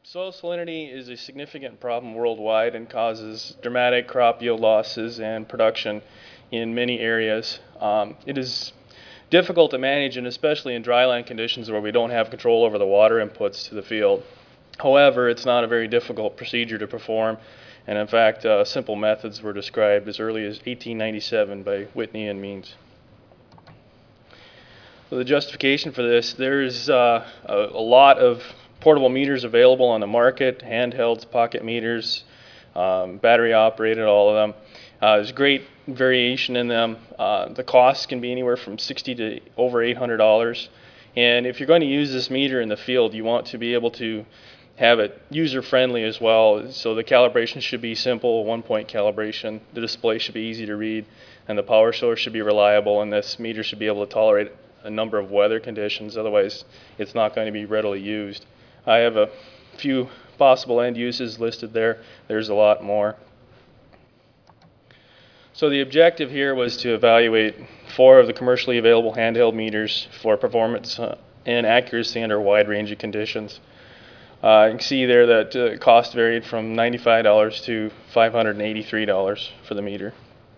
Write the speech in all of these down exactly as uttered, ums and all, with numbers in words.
Soil salinity is a significant problem worldwide and causes dramatic crop yield losses and production in many areas. Um, it is difficult to manage, and especially in dryland conditions where we don't have control over the water inputs to the field. However, it's not a very difficult procedure to perform, and in fact, uh, simple methods were described as early as eighteen ninety-seven by Whitney and Means. So the justification for this, there's uh, a, a lot of portable meters available on the market, handhelds, pocket meters, um, battery operated, all of them. Uh, there's great variation in them. Uh, the costs can be anywhere from sixty to over eight hundred dollars. And if you're going to use this meter in the field, you want to be able to have it user-friendly as well. So the calibration should be simple, one-point calibration. The display should be easy to read, and the power source should be reliable, and this meter should be able to tolerate a number of weather conditions. Otherwise, it's not going to be readily used. I have a few possible end uses listed there. There's a lot more. So the objective here was to evaluate four of the commercially available handheld meters for performance uh, and accuracy under a wide range of conditions. Uh, you can see there that uh, cost varied from ninety-five dollars to five hundred eighty-three dollars for the meter.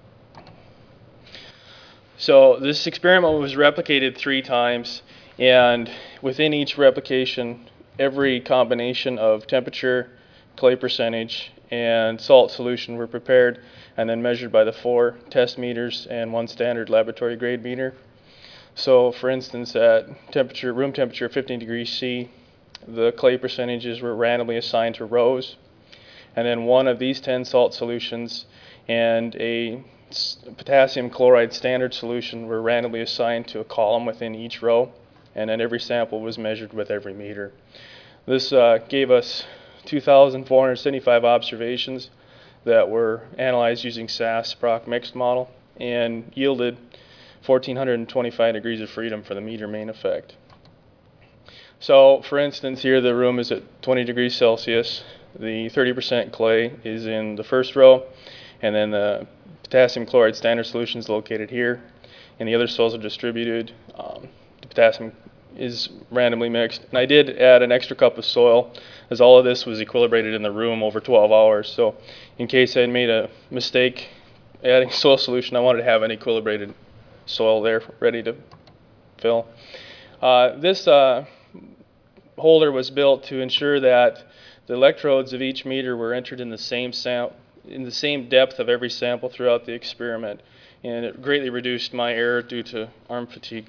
So this experiment was replicated three times, and within each replication, every combination of temperature, clay percentage, and salt solution were prepared and then measured by the four test meters and one standard laboratory grade meter. So for instance, at temperature, room temperature fifteen degrees C, the clay percentages were randomly assigned to rows, and then one of these ten salt solutions and a potassium chloride standard solution were randomly assigned to a column within each row, and then every sample was measured with every meter. This uh, gave us two thousand four hundred seventy-five observations that were analyzed using S A S Proc mixed model and yielded one thousand four hundred twenty-five degrees of freedom for the meter main effect. So for instance, here the room is at twenty degrees Celsius. The thirty percent clay is in the first row, and then the potassium chloride standard solution is located here, and the other soils are distributed. Um, the potassium is randomly mixed, and I did add an extra cup of soil as all of this was equilibrated in the room over twelve hours. So in case I had made a mistake adding soil solution, I wanted to have an equilibrated soil there ready to fill. Uh, this uh, holder was built to ensure that the electrodes of each meter were entered in the same sam in the same depth of every sample throughout the experiment, and it greatly reduced my error due to arm fatigue.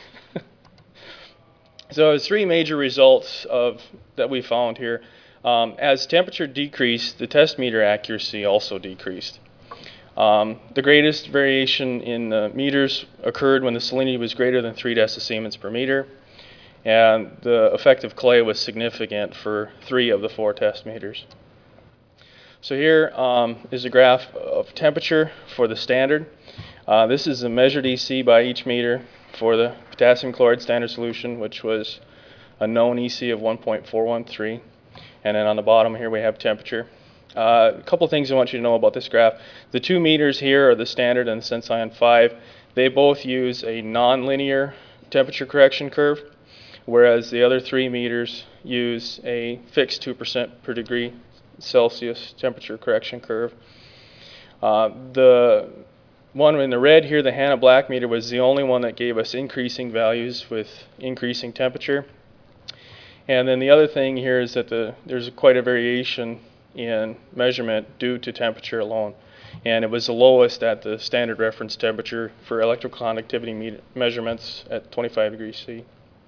So there's three major results of that we found here. Um, as temperature decreased, the test meter accuracy also decreased. Um, the greatest variation in the meters occurred when the salinity was greater than three decisiemens per meter, and the effective clay was significant for three of the four test meters. So here um, is a graph of temperature for the standard. Uh, this is a measured E C by each meter for the potassium chloride standard solution, which was a known E C of one point four one three. And then on the bottom here we have temperature. Uh, a couple things I want you to know about this graph. The two meters here are the standard and the Sension five. They both use a nonlinear temperature correction curve, whereas the other three meters use a fixed two percent per degree Celsius temperature correction curve. Uh, the one in the red here, the Hanna Black meter, was the only one that gave us increasing values with increasing temperature. And then the other thing here is that the, there's quite a variation in measurement due to temperature alone. And it was the lowest at the standard reference temperature for electrical conductivity me measurements at twenty-five degrees C.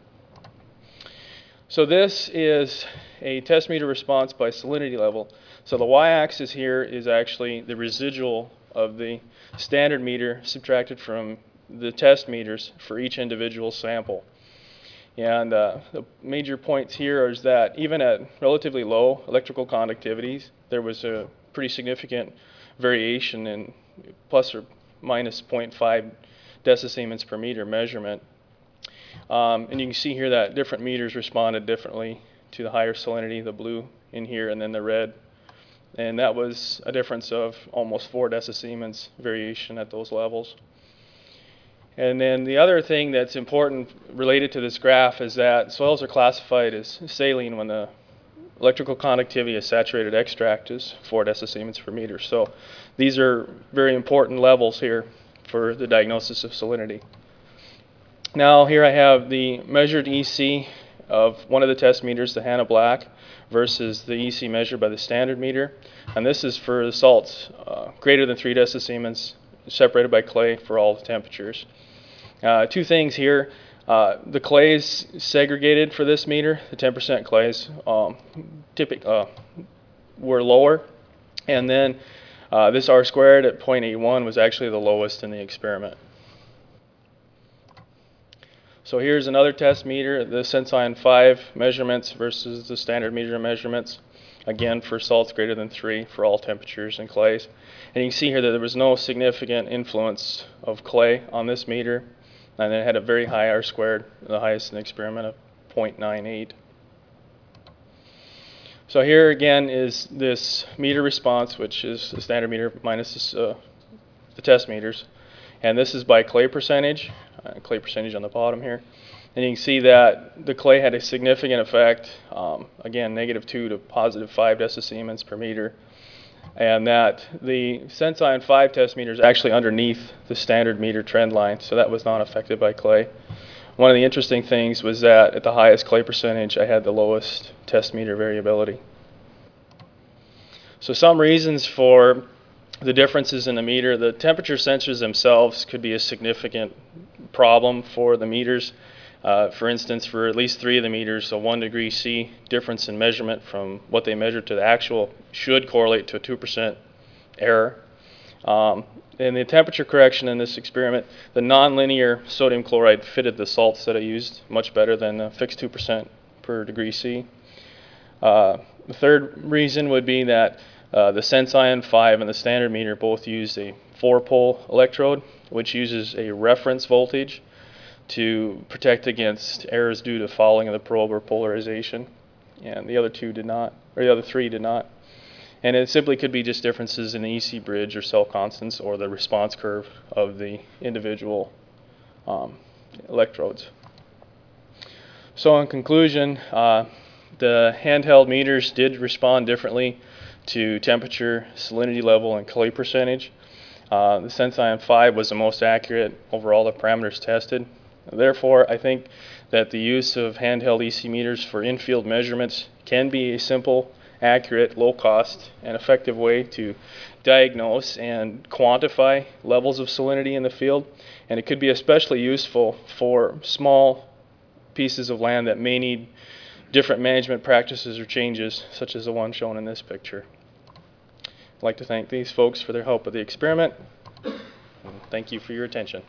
So this is a test meter response by salinity level. So the y-axis here is actually the residual of the standard meter subtracted from the test meters for each individual sample. And uh, the major points here is that even at relatively low electrical conductivities, there was a pretty significant variation in plus or minus zero point five decisiemens per meter measurement. Um, and you can see here that different meters responded differently to the higher salinity, the blue in here and then the red. And that was a difference of almost four decisiemens variation at those levels. And then the other thing that's important related to this graph is that soils are classified as saline when the electrical conductivity of saturated extract is four decisiemens per meter. So these are very important levels here for the diagnosis of salinity. Now here I have the measured E C of one of the test meters, the Hanna Black, versus the E C measured by the standard meter. And this is for the salts uh, greater than three decisiemens separated by clay for all the temperatures. Uh, two things here. Uh, the clays segregated for this meter, the ten percent clays, um, typic, uh, were lower. And then uh, this R squared at zero point eight one was actually the lowest in the experiment. So here's another test meter, the Sension five measurements versus the standard meter measurements. Again, for salts greater than three for all temperatures and clays. And you can see here that there was no significant influence of clay on this meter. And it had a very high R squared, the highest in the experiment of zero point nine eight. So here again is this meter response, which is the standard meter minus this, uh, the test meters. And this is by clay percentage, uh, clay percentage on the bottom here. And you can see that the clay had a significant effect, um, again, negative two to positive five decisiemens per meter. And that the Sension five test meter is actually underneath the standard meter trend line, so that was not affected by clay. One of the interesting things was that at the highest clay percentage, I had the lowest test meter variability. So some reasons for the differences in the meter. The temperature sensors themselves could be a significant problem for the meters. Uh, for instance, for at least three of the meters, a one degree C difference in measurement from what they measured to the actual should correlate to a two percent error. Um, in the temperature correction in this experiment, the nonlinear sodium chloride fitted the salts that I used much better than the fixed two percent per degree C. Uh, the third reason would be that uh, the Sension five and the standard meter both used a four-pole electrode, which uses a reference voltage to protect against errors due to fouling of the probe or polarization, and the other two did not, or the other three did not. And it simply could be just differences in the E C bridge or cell constants or the response curve of the individual um, electrodes. So in conclusion, uh, the handheld meters did respond differently to temperature, salinity level, and clay percentage. Uh, the Sension five was the most accurate over all the parameters tested. Therefore, I think that the use of handheld E C meters for in-field measurements can be a simple, accurate, low-cost, and effective way to diagnose and quantify levels of salinity in the field. And it could be especially useful for small pieces of land that may need different management practices or changes, such as the one shown in this picture. I'd like to thank these folks for their help with the experiment. And thank you for your attention.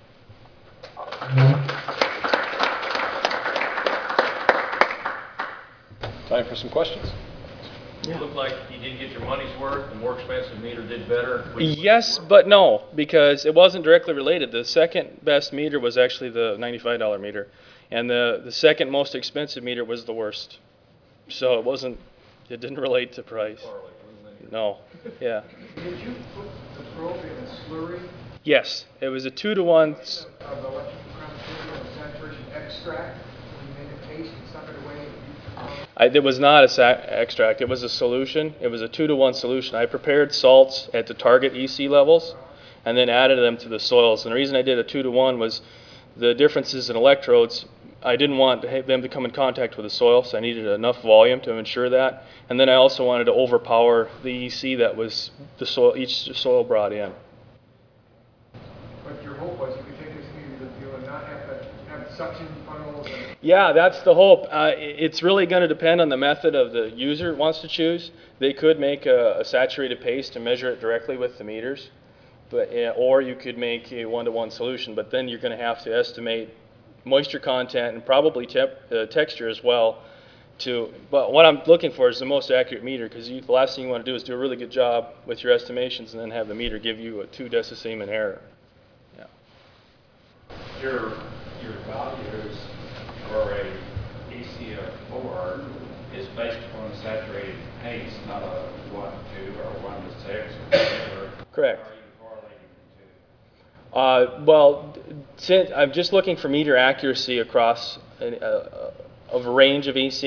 Time for some questions. Yeah. It looked like you did get your money's worth. The more expensive meter did better. Yes, but no, because it wasn't directly related. The second best meter was actually the ninety-five dollar meter, and the, the second most expensive meter was the worst. So it wasn't, it didn't relate to price. No, yeah. Did you put the probe in a slurry? Yes, it was a two to one. Of electrical conductivity and saturation extract when you make a paste and suck it away? I, it was not a sa extract. It was a solution. It was a two to one solution. I prepared salts at the target E C levels and then added them to the soils. And the reason I did a two to one was the differences in electrodes. I didn't want them to come in contact with the soil, so I needed enough volume to ensure that. And then I also wanted to overpower the E C that was the soil, each soil brought in. But your hope was you could take this meter to the field and not have to have suction funnels? And Yeah, that's the hope. Uh, it's really going to depend on the method of the user wants to choose. They could make a, a saturated paste and measure it directly with the meters, but uh, or you could make a one-to-one solution. But then you're going to have to estimate moisture content and probably temp, uh, texture as well. To, but what I'm looking for is the most accurate meter, because the last thing you want to do is do a really good job with your estimations and then have the meter give you a two decisiemen error. Yeah. Your your values for a E C of four is based upon a saturated paste, not a one to two or one to six or whatever. Correct. How are you correlating the two? Uh, well, since I'm just looking for meter accuracy across a, a, a range of E C.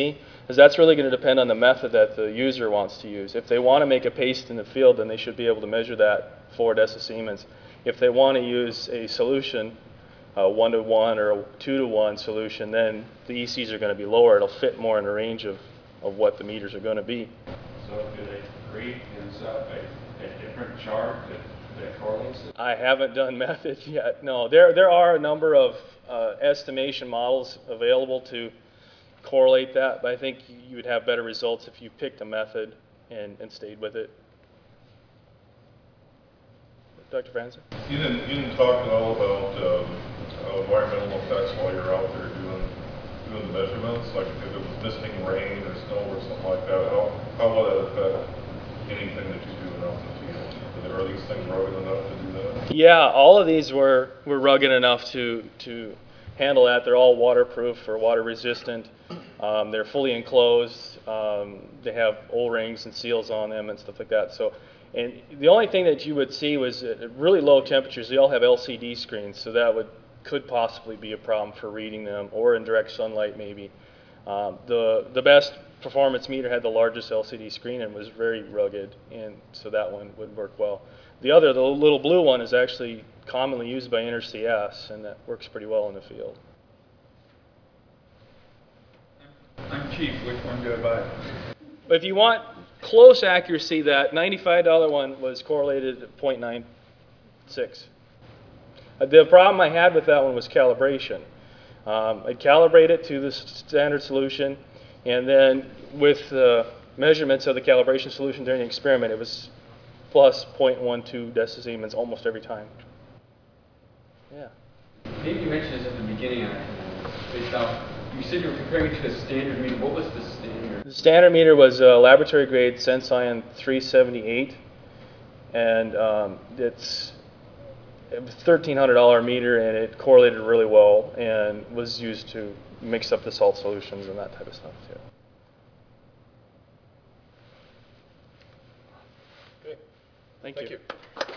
Because that's really going to depend on the method that the user wants to use. If they want to make a paste in the field, then they should be able to measure that four decisiemens. If they want to use a solution, a one to one or a two to one solution, then the E Cs are going to be lower. It'll fit more in the range of, of what the meters are going to be. So do they create themselves a, a different chart that, that correlates it? I haven't done methods yet. No, there there are a number of uh, estimation models available to correlate that, but I think you would have better results if you picked a method and, and stayed with it. Doctor Franzen? You didn't, you didn't talk at all about um, uh, environmental effects while you're out there doing, doing the measurements, like if it was misting rain or snow or something like that, how, how will that affect anything that you're doing out in the field? Are these things rugged enough to do that? Yeah, all of these were, were rugged enough to, to handle that. They're all waterproof or water resistant. Um, they're fully enclosed. Um, they have O-rings and seals on them and stuff like that. So, and the only thing that you would see was at really low temperatures. They all have L C D screens, so that would could possibly be a problem for reading them, or in direct sunlight maybe. Um, the the best performance meter had the largest L C D screen and was very rugged, and so that one would work well. The other, the little blue one, is actually commonly used by N R C S, and that works pretty well in the field. I'm cheap. Which one do I buy? But if you want close accuracy, that ninety-five dollar one was correlated at zero point nine six. Uh, the problem I had with that one was calibration. Um, I'd calibrate it to the standard solution, and then with the measurements of the calibration solution during the experiment, it was plus zero point one two decisiemens almost every time. Yeah. Maybe you mentioned this at the beginning, actually, based off. You said you were comparing it to a standard meter. What was the standard? The standard meter was a laboratory grade Sension three seventy-eight, and um, it's a thirteen hundred dollar meter, and it correlated really well and was used to mix up the salt solutions and that type of stuff too. Okay. Thank, Thank you. you.